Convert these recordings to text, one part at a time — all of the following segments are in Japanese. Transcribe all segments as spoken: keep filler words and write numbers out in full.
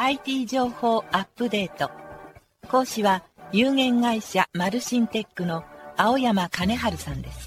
アイティー 情報アップデート。講師は有限会社マルシンテックの青山金春さんです。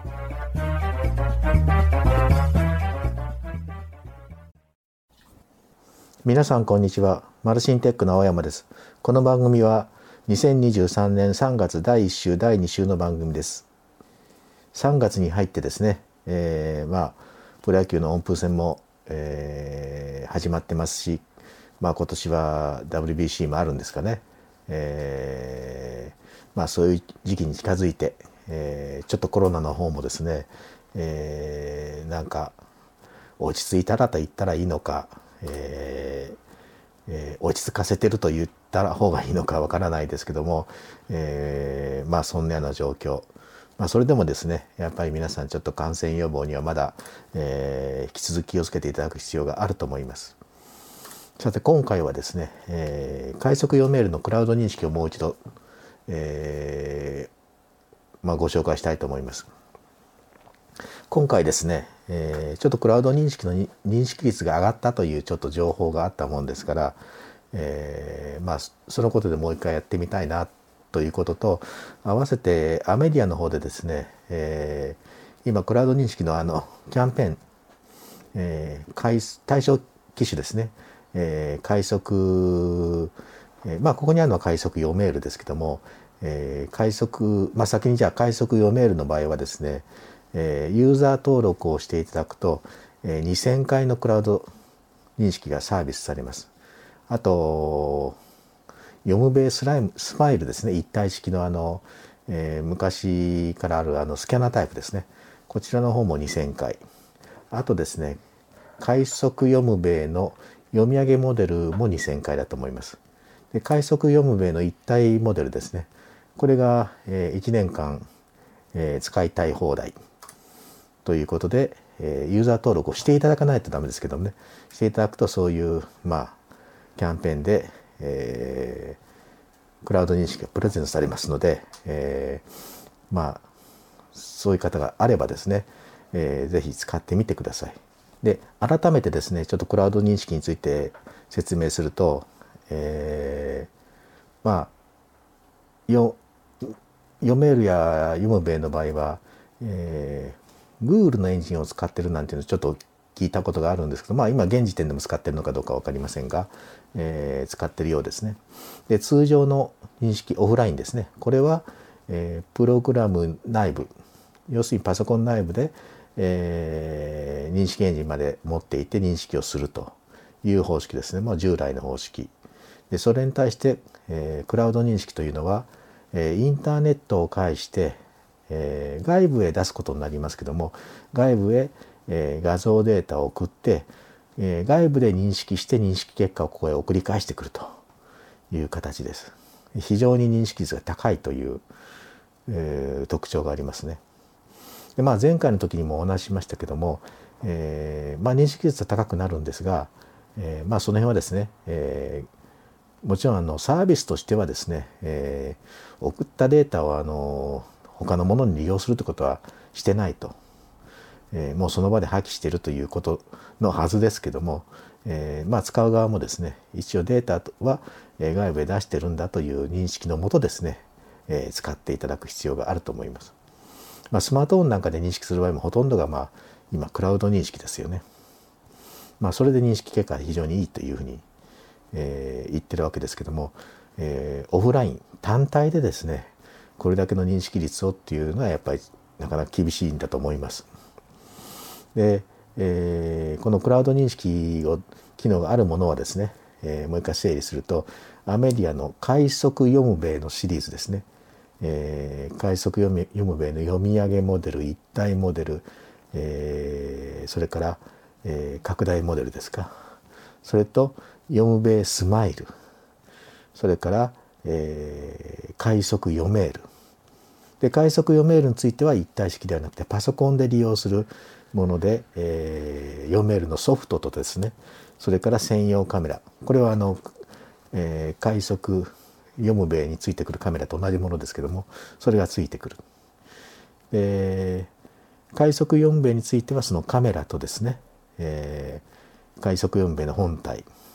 皆さんこんにちは。マルシンテックの青山です。この番組はにせんにじゅうさんねんさんがつだいいっ週だいに週の番組です。さんがつに入ってですね、えー、まあプロ野球のオープン戦も、えー、始まってますし、まあ今年は ダブリュービーシー もあるんですかね。えー、まあそういう時期に近づいて、えー、ちょっとコロナの方もですね、えー、なんか落ち着いたらと言ったらいいのか、えーえー、落ち着かせてると言った方がいいのかわからないですけども、えー、まあそんなような状況。まあそれでもですね、やっぱり皆さんちょっと感染予防にはまだ、えー、引き続き気をつけていただく必要があると思います。さて今回はですね、えー、快速読メールのクラウド認識をもう一度、えーまあ、ご紹介したいと思います。今回ですね、えー、ちょっとクラウド認識の認識率が上がったというちょっと情報があったもんですから、えー、まあそのことでもう一回やってみたいなということと、合わせてアメディアの方でですね、えー、今クラウド認識のあのキャンペーン、えー、対象機種ですね、えー、快速、えー、まあここにあるのは快速読メールですけども、えー、快速、まあ先にじゃあ快速読メールの場合はですね、えー、ユーザー登録をしていただくと、えー、にせんかいのクラウド認識がサービスされます。あと読むベイスライムスマイルですね、一体式のあの、えー、昔からあるあのスキャナタイプですね、こちらの方もにせんかい。あとですね、快速読むベイの読み上げモデルもにせんかいだと思います。で、快速読むベイの一体モデルですね、これが、えー、いちねんかん、えー、使いたい放題ということで、えー、ユーザー登録をしていただかないとダメですけどもね、していただくとそういうまあキャンペーンで、えー、クラウド認識がプレゼントされますので、えー、まあそういう方があればですね、えー、ぜひ使ってみてください。で、改めてですね、ちょっとクラウド認識について説明すると、えー、まあよ読めるや読むベイの場合は、えー、Google のエンジンを使ってるなんていうのをちょっと聞いたことがあるんですけど、まあ今現時点でも使ってるのかどうか分かりませんが、えー、使ってるようですね。で、通常の認識オフラインですね、これは、えー、プログラム内部、要するにパソコン内部で、えー、認識エンジンまで持っていて認識をするという方式ですね。もう従来の方式で、それに対して、えー、クラウド認識というのは、えー、インターネットを介して、えー、外部へ出すことになりますけども、外部へ、えー、画像データを送って、えー、外部で認識して認識結果をここへ送り返してくるという形です。非常に認識率が高いという、えー、特徴がありますね。で、まあ、前回の時にもお話ししましたけども、えーまあ、認識率は高くなるんですが、えーまあ、その辺はですね、えー、もちろんあのサービスとしてはですね、えー、送ったデータをあの他のものに利用するということはしてないと、えー、もうその場で破棄しているということのはずですけども、えーまあ、使う側もですね、一応データは外部へ出してるんだという認識のもとですね、えー、使っていただく必要があると思います。まあ、スマートフォンなんかで認識する場合もほとんどがまあ今クラウド認識ですよね。まあ、それで認識結果が非常にいいというふうに、えー、言ってるわけですけども、えー、オフライン単体でですね、これだけの認識率をっていうのはやっぱりなかなか厳しいんだと思います。で、えー、このクラウド認識を機能があるものはですね、えー、もう一回整理すると、アメディアの快速読むベイのシリーズですね、えー、快速読み読むベイの読み上げモデル、一体モデル、えー、それから、えー、拡大モデルですか、それと読むベイスマイル、それから、えー、快速読メールで、快速読メールについては一体式ではなくてパソコンで利用するもので、えー、読メールのソフトとですね、それから専用カメラ、これはあの、えー、快速読むベイについてくるカメラと同じものですけども、それがついてくる。で、快速読むベイについてはそのカメラとですね、えー、快速読むベイの本体、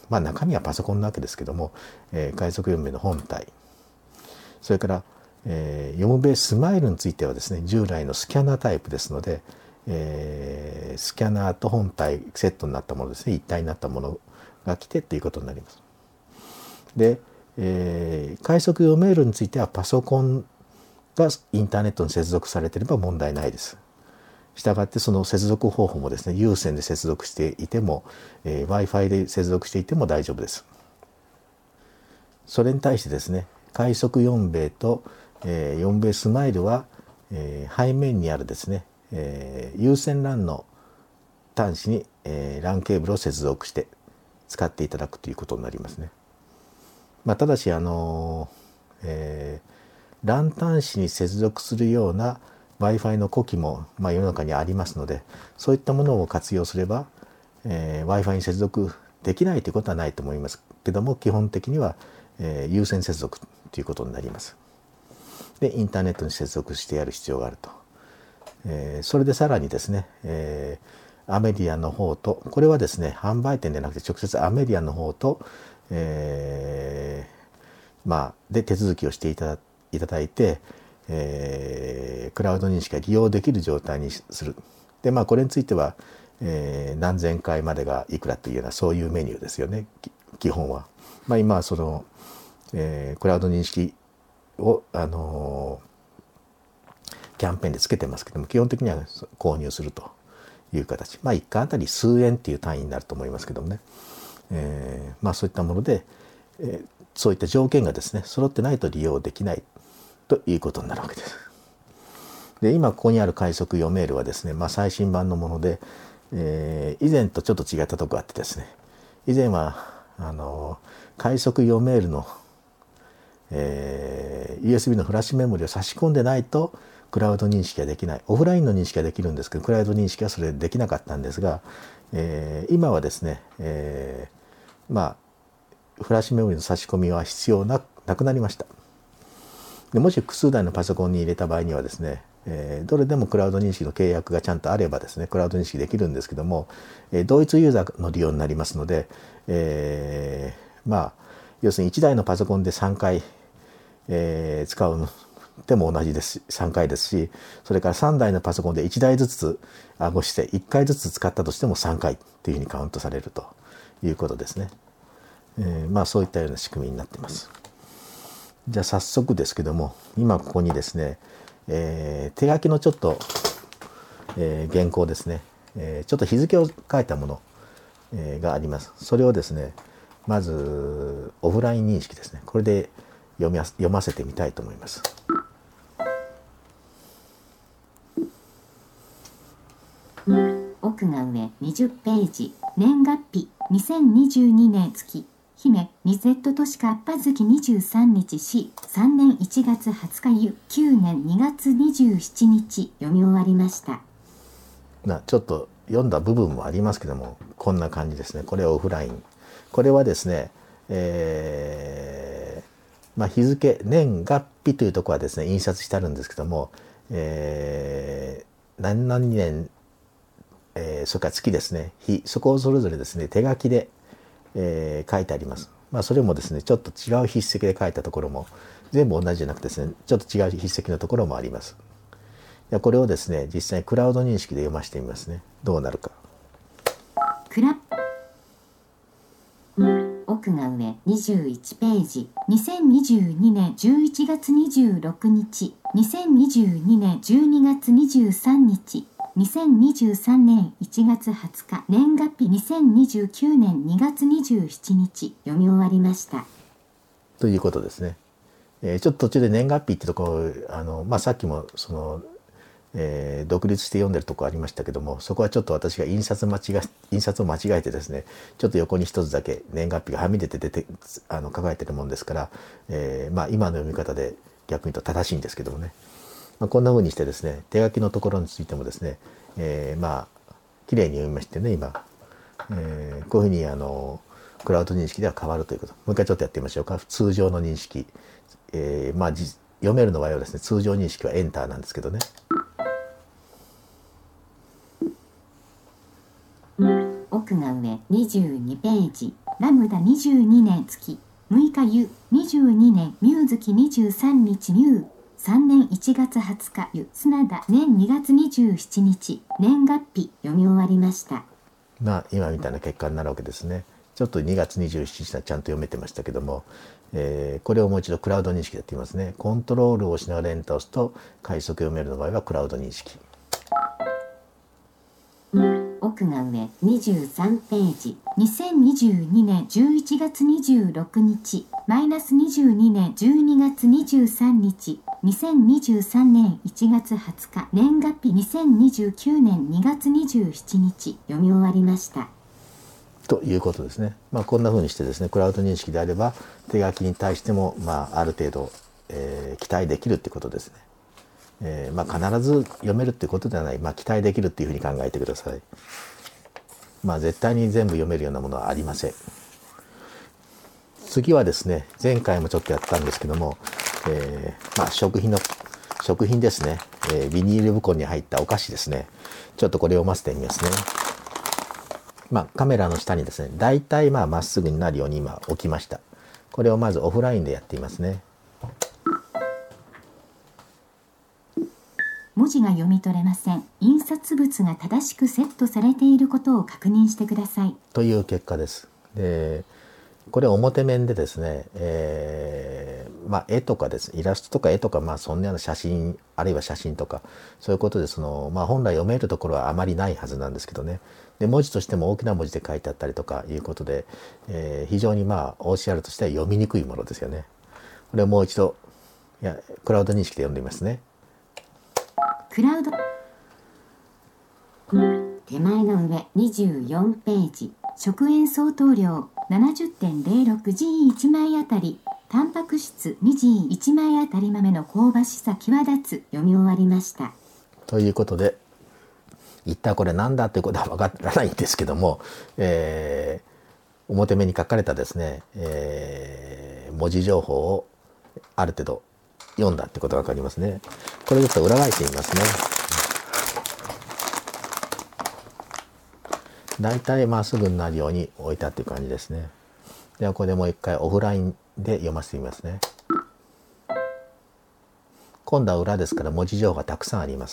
まあ中身はパソコンなわけですけども、えー、快速読みの本体、それから、えー、読むべスマイルについてはですね、従来のスキャナータイプですので、えー、スキャナーと本体セットになったものですね、一体になったものが来てということになります。で、えー、快速読めるについてはパソコンがインターネットに接続されていれば問題ないです。したがってその接続方法もですね、有線で接続していても、えー、Wi-Fi で接続していても大丈夫です。それに対してですね、快速よんべいと、えー、よんべいスマイルは、えー、背面にあるですね、えー、有線 ラン の端子に、えー、ラン ケーブルを接続して使っていただくということになりますね。まあ、ただし、あのーえー、ラン 端子に接続するようなWi-Fi の子機も、まあ、世の中にありますので、そういったものを活用すれば、えー、Wi-Fi に接続できないということはないと思いますけども、基本的には、えー、有線接続ということになります。で、インターネットに接続してやる必要があると。えー、それでさらにですね、えー、アメリアの方と、これはですね、販売店でなくて直接アメリアの方と、えー、まあ、で手続きをしていただいただいて、えー、クラウド認識が利用できる状態にする。で、まあ、これについては、えー、何千回までがいくらというような、そういうメニューですよね、基本は。まあ、今はその、えー、クラウド認識を、あのー、キャンペーンでつけてますけども、基本的には購入するという形。まあ、いっかいあたり数円っていう単位になると思いますけどもね。えー、まあ、そういったもので、えー、そういった条件がですね、揃ってないと利用できないということになるわけです。で、今ここにある快速読メールはですね、まあ、最新版のもので、えー、以前とちょっと違ったところがあってですね、以前はあの快速読メールの、えー、ユーエスビー のフラッシュメモリを差し込んでないとクラウド認識ができない。オフラインの認識ができるんですけど、クラウド認識はそれできなかったんですが、えー、今はですね、えー、まあフラッシュメモリの差し込みは必要ななくなりました。でもし複数台のパソコンに入れた場合にはですね、えー、どれでもクラウド認識の契約がちゃんとあればですね、クラウド認識できるんですけども、えー、同一ユーザーの利用になりますので、えー、まあ要するにいちだいのパソコンでさんかい、えー、使うでも同じですし、さんかいですし、それからさんだいのパソコンでいちだいずつあごしていっかいずつ使ったとしてもさんかいっていうふうにカウントされるということですね。えー、まあそういったような仕組みになっています。じゃあ早速ですけども、今ここにですね、えー、手書きのちょっと、えー、原稿ですね、えー、ちょっと日付を書いたもの、えー、があります。それをですね、まずオフライン認識ですね、これで読み読ませてみたいと思います。 奥が上にじゅうページ、年月日にせんにじゅうにねん月、姫 にゼット 都市かっぱ月にじゅうさんにち、しさんねんいちがつはつか、ゆきゅうねんにがつにじゅうしちにち読み終わりました。 なちょっと読んだ部分もありますけども、こんな感じですね。これはオフライン。これはですね、えーまあ、日付、年月日というところはですね、印刷してあるんですけども、えー、何々年、えー、それから月ですね、日、そこをそれぞれですね、手書きで、えー、書いてあります。まあ、それもですね、ちょっと違う筆跡で書いたところも、全部同じじゃなくてですね、ちょっと違う筆跡のところもあります。でこれをですね、実際にクラウド認識で読ませてみますね。どうなるか。 クラ奥が上にじゅういちページ、にせんにじゅうにねんじゅういちがつにじゅうろくにち、にせんにじゅうにねんじゅうにがつにじゅうさんにち、にせんにじゅうさんねんいちがつはつか、年月日にせんにじゅうきゅうねんにがつにじゅうしちにち読み終わりました。 ということですね。えー、ちょっと途中で年月日ってところ、あの、まあ、さっきもその、えー、独立して読んでるとこありましたけども、そこはちょっと私が印刷間違え印刷を間違えてですね、ちょっと横に一つだけ年月日がはみ出て出てあの書かれてるもんですから、えー、まあ今の読み方で逆に言うと正しいんですけどもね、まあ、こんな風にしてですね、手書きのところについてもですね、えー、まあ綺麗に読みましてね、今、えー、こういうふうにあのクラウド認識では変わるということ。もう一回ちょっとやってみましょうか。通常の認識、えー、まあ読めるの場合はですね、通常認識はエンターなんですけどね。 奥が上にじゅうにページ、 ラムダにじゅうにねん月むいかゆにじゅうにねんミュウ月にじゅうさんにちミュウさんねんいちがつはつかゆ砂田年にがつにじゅうしちにち年月日読み終わりました。 まあ今みたいな結果になるわけですね。ちょっとにがつにじゅうしちにちはちゃんと読めてましたけども、えー、これをもう一度クラウド認識でやってみますね。コントロールを押しながらエンターを押すと快速読めるの場合はクラウド認識。 奥が上にじゅうさんページにせんにじゅうにねんじゅういちがつにじゅうろくにちマイナスにじゅうにねんじゅうにがつにじゅうさんにちにせんにじゅうさんねんいちがつはつか年月日にせんにじゅうきゅうねんにがつにじゅうしちにち読み終わりましたということですね。まあ、こんな風にしてですね、クラウド認識であれば手書きに対しても、まあ、ある程度、えー、期待できるってことですね。えーまあ、必ず読めるってことではない、まあ、期待できるっていうふうに考えてください。まあ、絶対に全部読めるようなものはありません。次はですね、前回もちょっとやったんですけども、えーまあ、食品の食品ですね、えー、ビニール袋に入ったお菓子ですね。ちょっとこれを読ませてみますね。まあ、カメラの下にですね、大体まあまっすぐになるように今置きました。これをまずオフラインでやってみますね。 文字が読み取れません。印刷物が正しくセットされていることを確認してください。 という結果です。で、これ表面でですね、えー、まあ絵とかですね、イラストとか絵とか、まあそんなような写真、あるいは写真とか、そういうことでその、まあ本来読めるところはあまりないはずなんですけどね。で、文字としても大きな文字で書いてあったりとかいうことで、えー、非常にまあ オーシーアール としては読みにくいものですよね。これをもう一度、いや、クラウド認識で読んでみますね。 クラウド手前の上にじゅうよんページ食塩相当量 ななじゅってんゼロろくジーいち 枚あたりタンパク質 にジーいち 枚あたり豆の香ばしさ際立つ読み終わりました。 ということで一体これなんだということは分からないんですけども、えー、表面に書かれたですね、えー、文字情報をある程度読んだってことが分かりますね。これちょっと裏返してみますね。だいたいまっすぐになるように置いたっていう感じですね。ではこれでもう一回オフラインで読ませてみますね。今度は裏ですから文字情報がたくさんあります。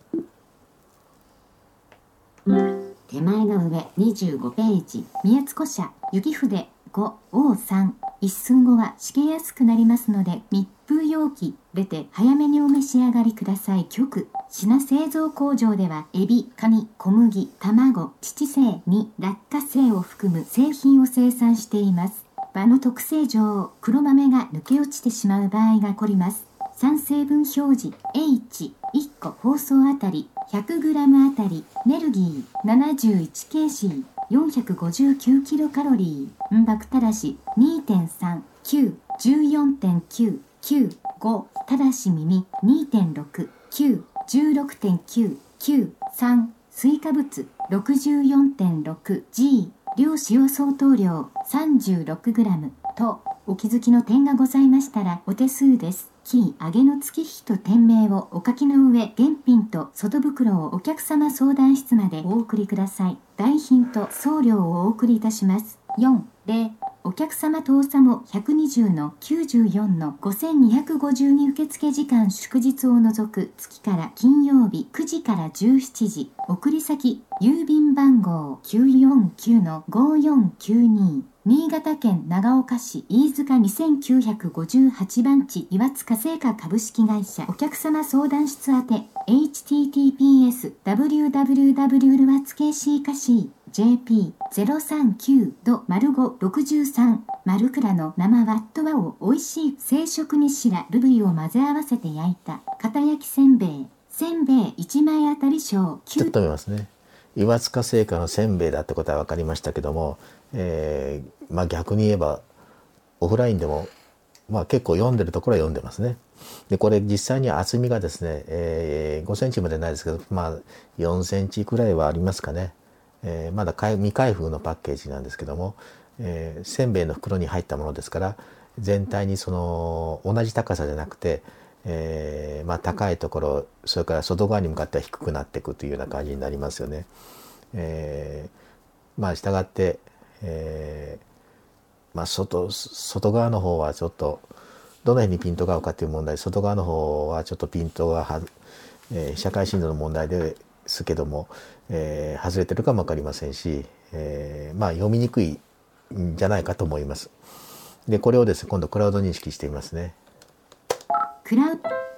手前の上にじゅうごページ宮津古社雪筆ごオーさん一寸後はしけやすくなりますので密封容器出て早めにお召し上がりください。局品製造工場ではエビ、カニ、小麦、卵、乳製に落花生を含む製品を生産しています。場の特性上黒豆が抜け落ちてしまう場合が起こります。産成分表示 エイチいっこ包装あたり ひゃくグラム あたりネルギー ななじゅういちケーシーよんひゃくごじゅうきゅうキロカロリーんばくただし にてんさん、きゅう、じゅうよんてんきゅう、きゅう、ごただし耳 にてんろく、きゅう、じゅうろくてんきゅう、きゅう、さん水化物 ろくじゅうよんてんろくジー 量使用相当量 さんじゅうろくグラム とお気づきの点がございましたらお手数です。キー上げの月日と店名をお書きの上現品と外袋をお客様相談室までお送りください。代品と送料をお送りいたします。よん、ゼロお客様当社もひゃくにじゅうのきゅうじゅうよんのごせんにひゃくごじゅうに受付時間祝日を除く月から金曜日くじからじゅうしちじ送り先郵便番号 きゅうよんきゅうのごよんきゅうに新潟県長岡市飯塚にせんきゅうひゃくごじゅうはちばん地岩塚製菓株式会社お客様相談室宛て エイチティーティーピーエス ダブリューダブリューダブリュー ルワツケーシーカシージェーピーゼロさんきゅう 度 ごろくさん 丸倉の生ワットワを美味しい生食にしらルブリを混ぜ合わせて焼いた片焼きせんべいせんべいいちまいあたり小ちょっと見ますね。岩塚製菓のせんべいだってことは分かりましたけども、えー、まあ逆に言えばオフラインでもまあ結構読んでるところは読んでますね。でこれ実際に厚みがですね、えー、ごセンチまでないですけどまあよんセンチくらいはありますかね。えー、まだ未開封のパッケージなんですけども、えー、せんべいの袋に入ったものですから全体にその同じ高さじゃなくて、えーまあ、高いところそれから外側に向かっては低くなっていくというような感じになりますよね。えー、まあしたがって、えまあ、外外側の方はちょっとどの辺にピントが合うかという問題、外側の方はちょっとピントがは、えー、社会振動の問題ですけども、えー、外れてるかも分かりませんし、えー、まあ読みにくいんじゃないかと思います。でこれをですね今度クラウド認識してみますね。 クラウ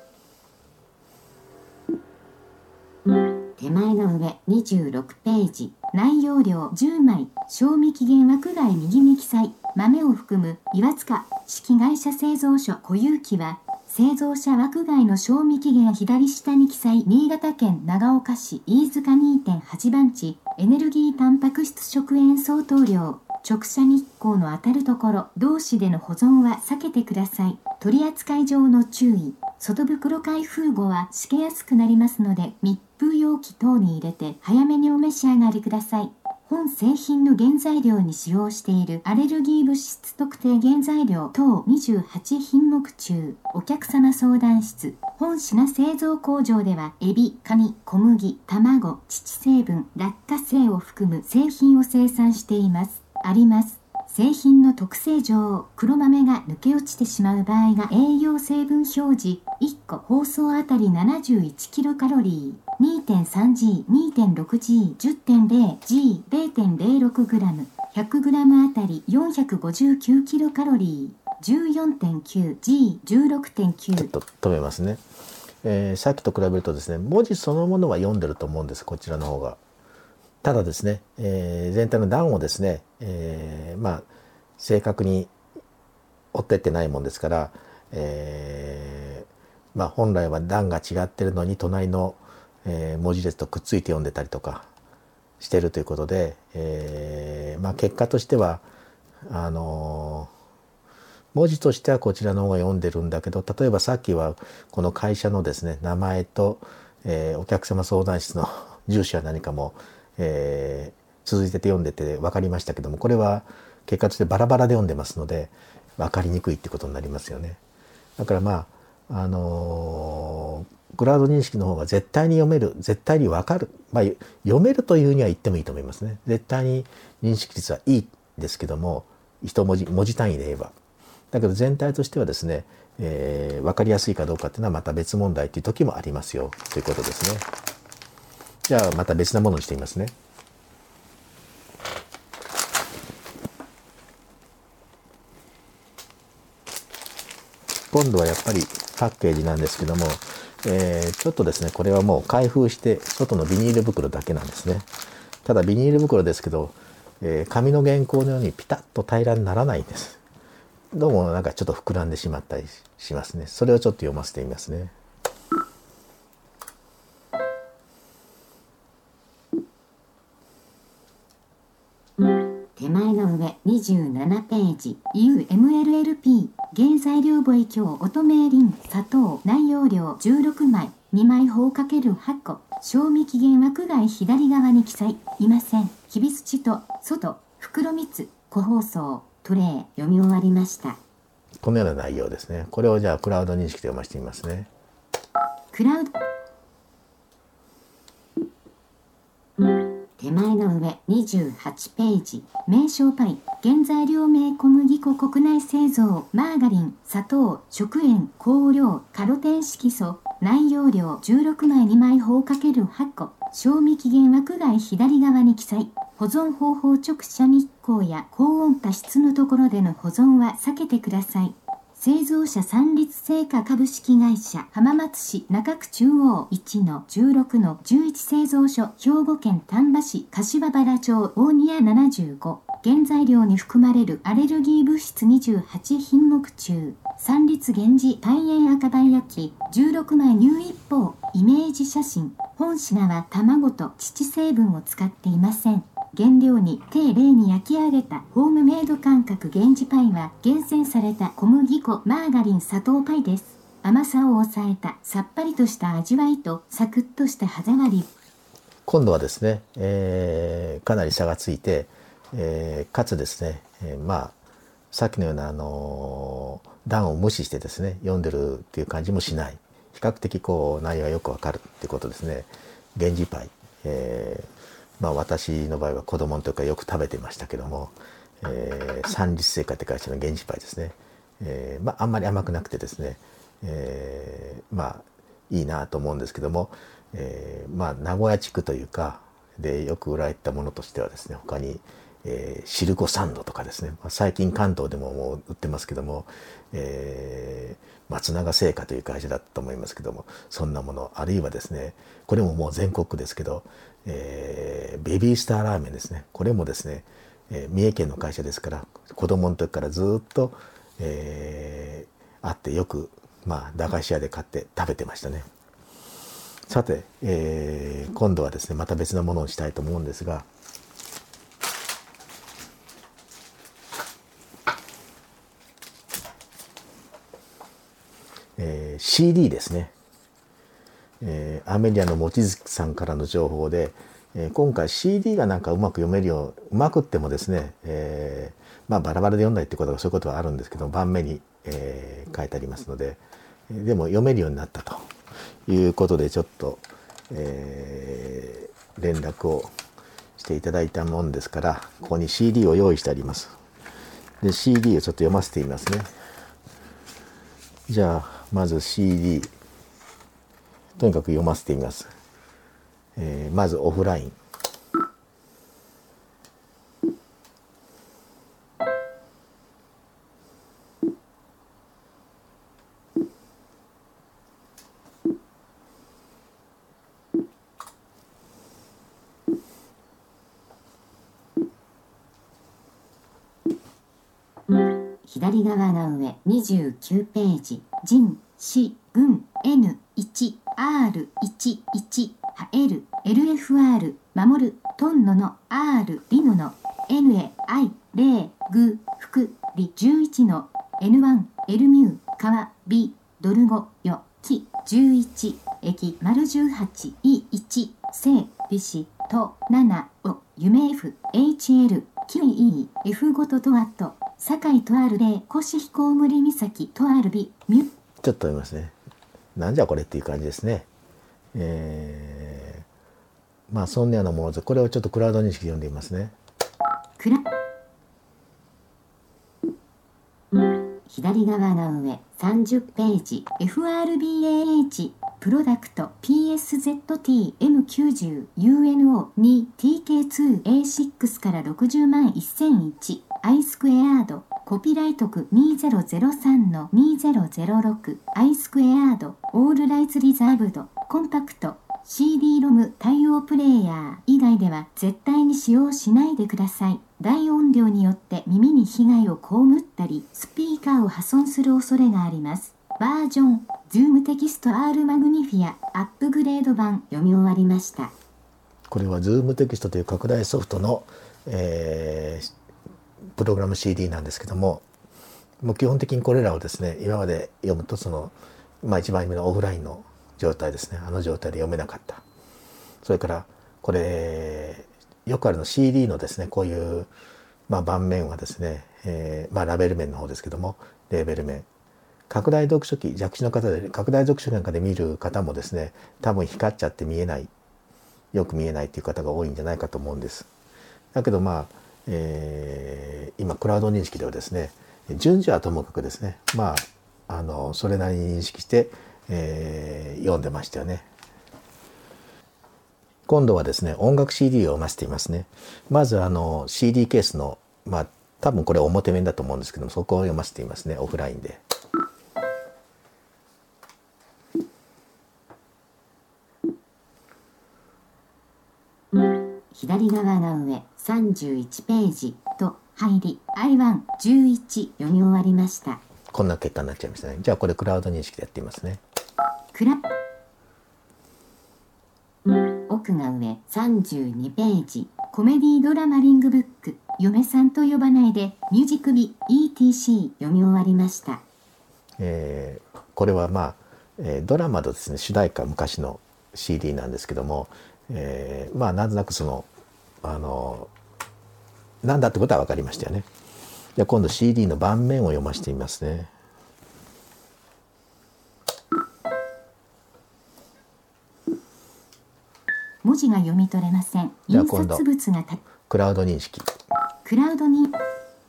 手前の上にじゅうろくページ、内容量じゅうまい、賞味期限枠外右に記載。豆を含む岩塚式会社製造所固有機は製造者枠外の賞味期限左下に記載。新潟県長岡市飯塚 にてんはち 番地、エネルギータンパク質食塩相当量、直射日光の当たるところ同士での保存は避けてください。取扱い上の注意。外袋開封後はしけやすくなりますので密封容器等に入れて早めにお召し上がりください。本製品の原材料に使用しているアレルギー物質特定原材料等にじゅうはちひんもく中、お客様相談室。本品製造工場ではエビ、カニ、小麦、卵、乳成分、落花生を含む製品を生産しています。あります。製品の特性上、黒豆が抜け落ちてしまう場合が栄養成分表示、いっこ包装あたり ななじゅういちキロカロリー、にてんさんジー、にてんろくジー、じゅってんゼロジー、ゼロてんゼロろくグラム、ひゃくグラムあたりよんひゃくごじゅうきゅうキロカロリー、じゅうよんてんきゅうジー、じゅうろくてんきゅう。 ちょっと止めますね。えー、さっきと比べるとですね、文字そのものは読んでると思うんです、こちらの方が。ただですね、えー、全体の段をですね、えー、まあ正確に追ってってないもんですから、えー、まあ本来は段が違ってるのに隣の、えー、文字列とくっついて読んでたりとかしてるということで、えー、まあ結果としてはあのー、文字としてはこちらの方が読んでるんだけど、例えばさっきはこの会社のですね名前と、えー、お客様相談室の住所や何かもえー、続いてて読んでて分かりましたけども、これは結果としてバラバラで読んでますので分かりにくいってことになりますよね。だからまああのー、クラウド認識の方が絶対に読める、絶対に分かる、まあ、読めるというには言ってもいいと思いますね。絶対に認識率はいいですけども、一文字文字単位で言えば。だけど全体としてはですね、えー、分かりやすいかどうかっていうのはまた別問題という時もありますよということですね。じゃあまた別なものにしてみますね。今度はやっぱりパッケージなんですけども、えー、ちょっとですねこれはもう開封して外のビニール袋だけなんですね。ただビニール袋ですけど、えー、紙の原稿のようにピタッと平らにならないんです。どうもなんかちょっと膨らんでしまったりしますね。それをちょっと読ませてみますね。 手前の上にじゅうななページ ユーエムエルエルピー 原材料簿以強乙女リン砂糖内容量じゅうろくまいにまいほう ×はっ 個賞味期限枠外左側に記載いません。きびすちと外袋蜜個包装トレイ読み終わりました。 このような内容ですね。これをじゃあクラウド認識で読ませてみますね。 クラウド手前の上にじゅうはちページ名称パイ原材料名小麦粉国内製造マーガリン砂糖食塩香料カロテン色素内容量じゅうろくまいにまいほう ×はっ 個賞味期限枠外左側に記載保存方法直射日光や高温多湿のところでの保存は避けてください。製造者三立製菓株式会社浜松市中区中央 いちのじゅうろくのじゅういち 製造所兵庫県丹波市柏原町大宮ななじゅうご原材料に含まれるアレルギー物質にじゅうはちひんもく中三立源氏大円赤梅焼きじゅうろくまい入一方イメージ写真本品は卵と乳成分を使っていません。原料に低冷に焼き上げたホームメイド感覚源氏パイは厳選された小麦粉マーガリン砂糖パイです。甘さを抑えたさっぱりとした味わいとサクッとした歯触り。 今度はですね、えー、かなり差がついて、えー、かつですね、えー、まあさっきのようなあのー、段を無視してですね読んでるっていう感じもしない。比較的こう内容がよくわかるっていうことですね。源氏パイ、えーまあ、私の場合は子供の時からよく食べてましたけども、 えー、三立製菓って会社の原子パイですね、えーまあ、あんまり甘くなくてですね、えー、まあいいなと思うんですけども、えー、まあ名古屋地区というかでよく売られたものとしてはですね、他に、えー、シルコサンドとかですね、まあ、最近関東でももう売ってますけども、えー、松永製菓という会社だったと思いますけども、そんなもの、あるいはですね、これももう全国区ですけど、えー、ベビースターラーメンですね、これもですね、えー、三重県の会社ですから、子供の時からずっと、えー、あってよく、まあ、駄菓子屋で買って食べてましたね。さて、えー、今度はですね、また別のものをしたいと思うんですが、えー、シーディー ですね。えー、アメリアの望月さんからの情報で、えー、今回 シーディー がなんかうまく読めるよう、うまくってもですね、えー、まあバラバラで読んだりってことはそういうことはあるんですけど、盤面に、えー、書いてありますので、でも読めるようになったということで、ちょっと、えー、連絡をしていただいたもんですから、ここに シーディー を用意してあります。で シーディー をちょっと読ませてみますね。じゃあまず シーディー とにかく読ませてみます。えー、まずオフライン。 左側が上にじゅうきゅうページ、人、死、軍、エヌいち、アールいちいち、L、エルエフアール、守る、トンノの、R、リノの、エヌエー、I、レイ、グ、フク、リ、じゅういちの、エヌワン、エルミュー、カワ、ビ、ドルゴ、ヨ、キ、じゅういち、駅、丸じゅうはち、イ、いち、セイ、ビシ、ト、なな、オ、夢 F、エイチエル、キュイ、イ、F ごとトワット、堺とある例、コシヒコウムリ岬とあるビ、ミュ。 ちょっと読みますね。なんじゃこれっていう感じですね。えー、まあそんなようなもので、これをちょっとクラウド認識で読んでみますね。 クラ左側が上さんじゅうページ エフアールビーエーエイチ プロダクト ピーエスゼットティーエムきゅうじゅう ユーエヌオー に ティーケーツーエーシックス からろくじゅうまんせんいちアイスクエアードコピライト区にせんさんのにせんろくアイスクエアードオールライツリザーブドコンパクト シーディー ロム対応プレイヤー以外では絶対に使用しないでください。大音量によって耳に被害を被ったりスピーカーを破損する恐れがあります。バージョン Zoom テキスト R マグニフィアアップグレード版読み終わりました。 これは Zoom テキストという拡大ソフトの、えー、プログラム シーディー なんですけども、もう基本的にこれらをですね、今まで読むとその、まあ、一番目のオフラインの状態ですね、あの状態で読めなかった。それからこれよくあるの シーディー のですね、こういう、まあ、盤面はですね、えーまあ、ラベル面の方ですけども、レーベル面拡大読書器弱視の方で拡大読書器なんかで見る方もですね、多分光っちゃって見えない、よく見えないっていう方が多いんじゃないかと思うんです。だけどまあ、えー、今クラウド認識ではですね、順序はともかくですね、まああのそれなりに認識して、えー、読んでましたよね。今度はですね、音楽 シーディー を読ませていますね。まずあの シーディー ケースの、まあ多分これ表面だと思うんですけども、そこを読ませていますね、オフラインで。 左側が上さんじゅういちページと入り アイワンじゅういち 読み終わりました。 こんな結果になっちゃいましたね。じゃあこれクラウド認識でやってみますね。 クラ奥が上さんじゅうにページコメディドラマリングブック嫁さんと呼ばないでミュージックビ イーティーシー 読み終わりました。 えー、これはまあ、えー、ドラマのですね主題歌昔の シーディー なんですけども、えー、まあなんとなくそのあのなんだってことは分かりましたよね。じゃあ今度 シーディー の盤面を読ませてみますね。 文字が読み取れません。印刷物がたクラウド認識。 クラウドに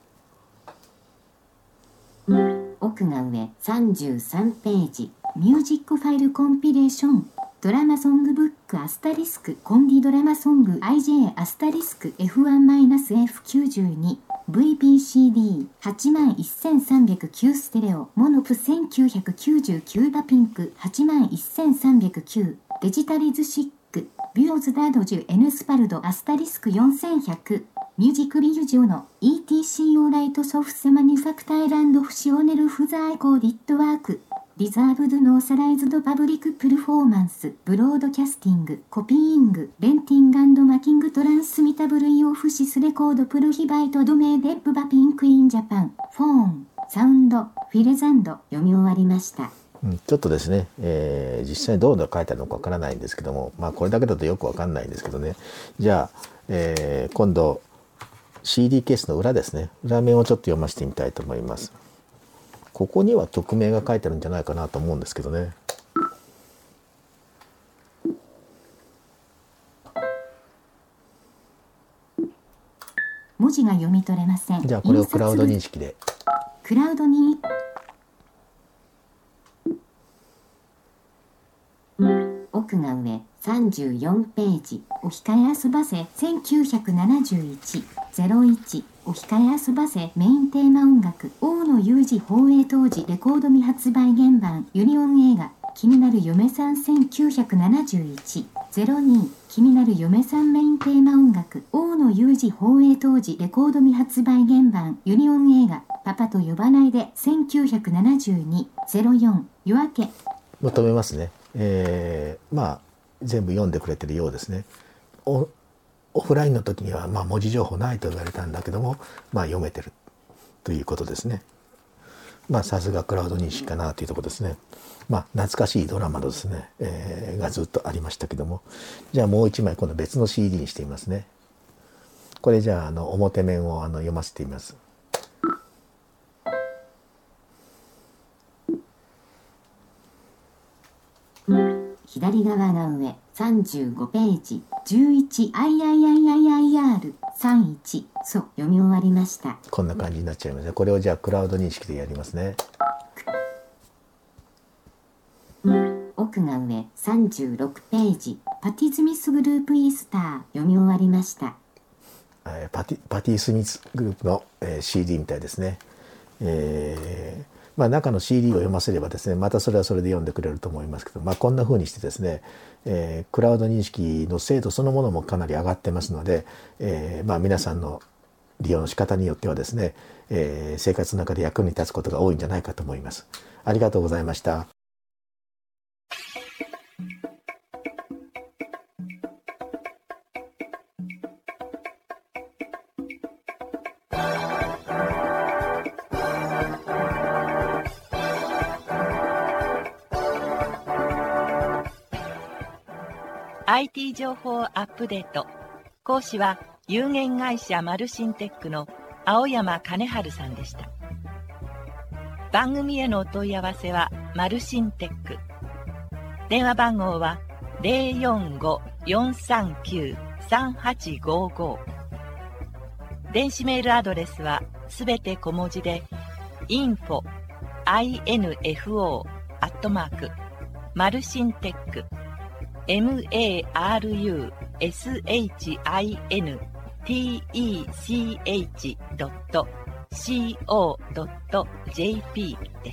奥が上さんじゅうさんページ。ミュージックファイルコンピレーション。ドラマソングブックアスタリスクコンディドラマソング アイジェー アスタリスク エフワンエフきゅうじゅうに ブイピーシーディーはちまんせんさんびゃくきゅうステレオモノプせんきゅうひゃくきゅうじゅうきゅうバピンクはちまんせんさんびゃくきゅうデジタリズシックビューズダドジュエヌスパルドアスタリスクよんせんひゃくミュージックビュージョの イーティーシー オーライトソフセマニファクタイランドフシオネルフザーコーディットワークリザーブドノーサライズドパブリックプルフォーマンスブロードキャスティングコピーイングレンティング&マキングトランスミタブルイオフシスレコードプルヒバイトドメイデップバピンクインジャパンフォーンサウンドフィレザンド読み終わりました。 うん、ちょっとですね、えー、実際にどう書いてあるのかわからないんですけども、まあこれだけだとよくわかんないんですけどね。じゃあ、えー、今度 シーディー ケースの裏ですね、裏面をちょっと読ませてみたいと思います。ここには曲名が書いてあるんじゃないかなと思うんですけどね。 文字が読み取れません。 じゃあこれをクラウド認識で。 クラウドに奥が上さんじゅうよんページ。お控えあすばせせんきゅうひゃくななじゅういち ゼロいちお控えあすばせメインテーマ音楽大野裕二放映当時レコード未発売原版ユニオン映画気になる嫁さんせんきゅうひゃくななじゅういち ゼロに気になる嫁さんメインテーマ音楽大野裕二放映当時レコード未発売原版ユニオン映画パパと呼ばないでせんきゅうひゃくななじゅうに ゼロよん夜明け求めますね。えー、まあ全部読んでくれてるようですね。おオフラインの時にはまあ文字情報ないと言われたんだけども、まあ読めてるということですね。まあさすがクラウド認識かなというところですね。まあ懐かしいドラマのですね、えー、がずっとありましたけども、じゃあもう一枚今度別の シーディー にしてみますね。これじゃああの表面をあの読ませてみます。 左側が上さんじゅうごページ じゅういちアイアイアイアイアイアールさんじゅういち そう読み終わりました。 こんな感じになっちゃいますね。これをじゃあクラウド認識でやりますね。 奥が上さんじゅうろくページ。パティ・スミスグループイースター読み終わりました。 えー、パティ、パティ・スミスグループの、えー、シーディー みたいですね。えーまあ、中の シーディー を読ませればですね、またそれはそれで読んでくれると思いますけど、まあ、こんな風にしてですね、えー、クラウド認識の精度そのものもかなり上がってますので、えーまあ、皆さんの利用の仕方によってはですね、えー、生活の中で役に立つことが多いんじゃないかと思います。ありがとうございました。 アイティー 情報アップデート。講師は有限会社マルシンテックの青山金春さんでした。番組へのお問い合わせはマルシンテック。電話番号は ゼロよんご よんさんきゅう さんはちごご。電子メールアドレスはすべて小文字で インフォ アイエヌエフオー アットマーク マルシンテックマルシンテックドット シーオードットジェーピー です。